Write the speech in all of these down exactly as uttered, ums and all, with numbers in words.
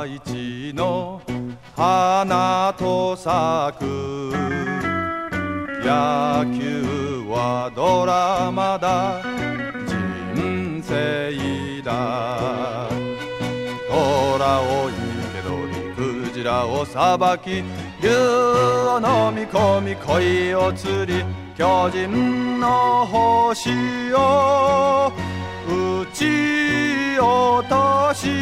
一の花と咲く。野球はドラマだ、人生だ。虎を生け捕り、クジラをさばき、竜を飲み込み、恋を釣り、巨人の星を撃ち落とし、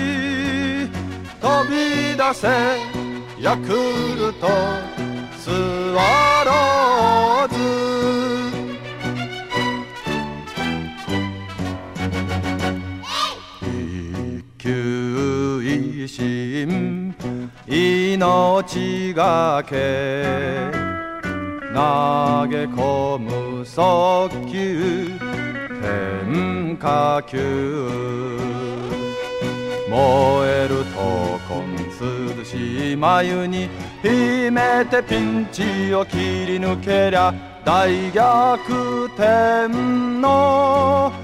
飛び出せヤクルトスワローズ。一球一心命がけ、投げ込む速球変化球。燃える闘魂涼しい眉に秘めてピンチを切り抜けりゃ、大逆転の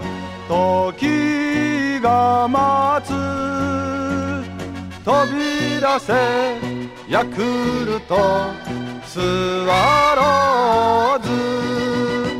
時が待つ。飛び出せヤクルトスワローズ。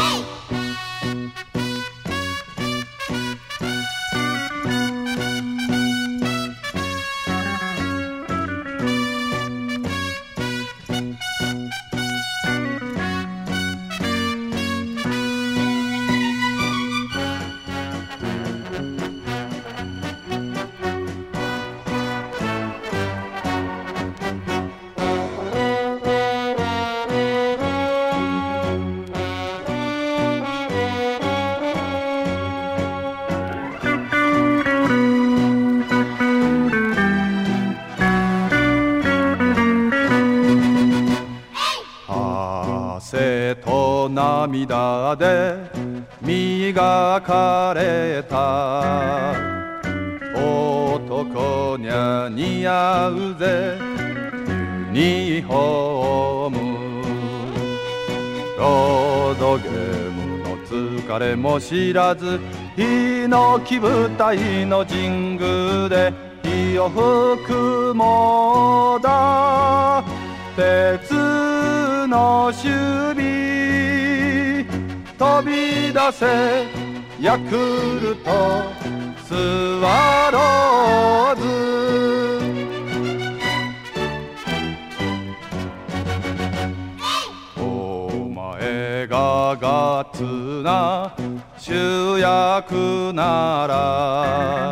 汗と涙で磨かれた男にゃ似合うぜユニフォーム。ロードゲームの疲れも知らず、ヒノキ舞台の神宮で火を吹くもだ。鉄の守備飛び出せヤクルトスワローズ。お前がガッツな主役なら、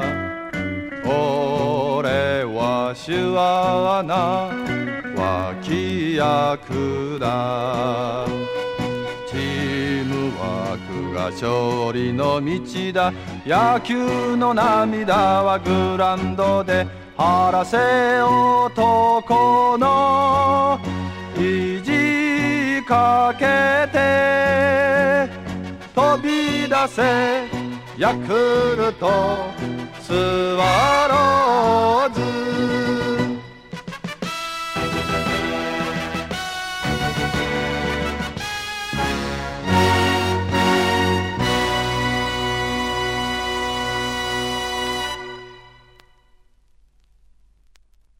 俺は手話な脇役だ。チームワークが勝利の道だ。野球の涙はグラウンドで晴らせ男の意地かけて。飛び出せヤクルトスワローズ。